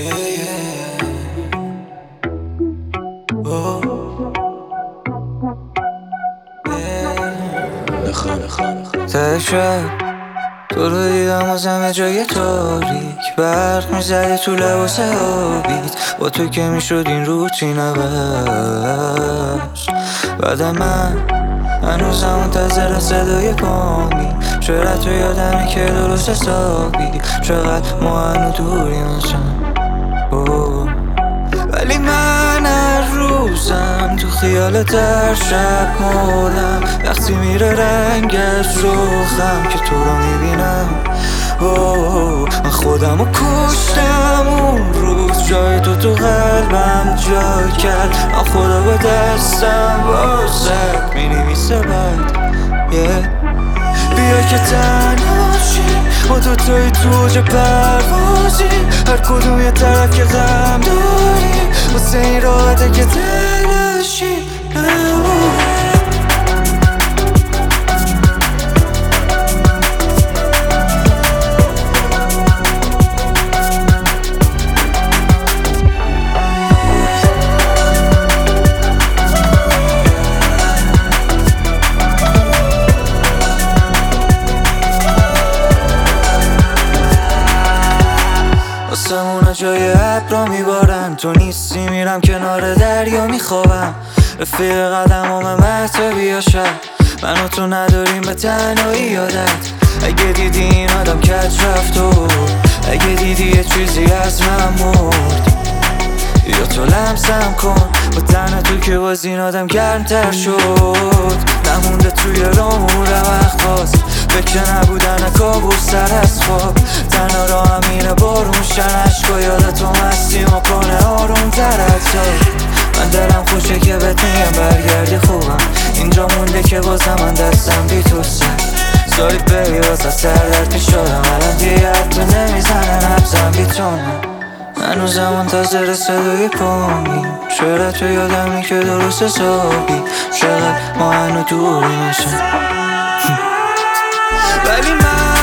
ته شب تو رو دیدم و همه جای تاریک برق میزدی تو لباس آبیت با تو که میشد این روتین عوض. بعد من هنوزم منتظر صدای پامی، چرا تو یادمی که درست حسابی چقدر ما هنو دوریم ازم. ولی من هر روزم تو خیالت در شب مردم، وقتی میره رنگ از روخم که تو رو میبینم. من خودم رو کشتم اون روز، جای تو قلبم جای کرد. من خدا با دستم بازد مینویسه بعد بیا که تنها شیم ما دوتایی تو اوج پروازیم، هر کدوم یه طرف که غم داریم واسه این راحته که تلاشیم. آسمونا جای ابرا میبارن، تو نیستی میرم کنار دریا میخوابم. رفیق قدمام مهتابی ها شب من و تو نداریم به تنهایی یادت. اگه دیدی این آدم کج رفت و اگه دیدی یه چیزی از من مرد، یا تو لمسم کن با تن تو که باز این آدم گرمتر شد. نمونده توی رامون وقت خواست فکر نبودن کابوس سر از خواب، تنها را همینه بارون شن عشقا یادتو مستیم و کنه آروم تر حتی. من دلم خوشه که بهت میگم برگردی خوبم، اینجا مونده که بازم من دستم بی تو سر. ساری بیبی واسه سردرد پیش شدم الان دیگه حتی نمیزنن نبزم بی تو نه. هنوزم منتظر صدای پامیم، چرا تو یادمی که درست حسابی چقدر ما هنو دوریم ازم. ولی من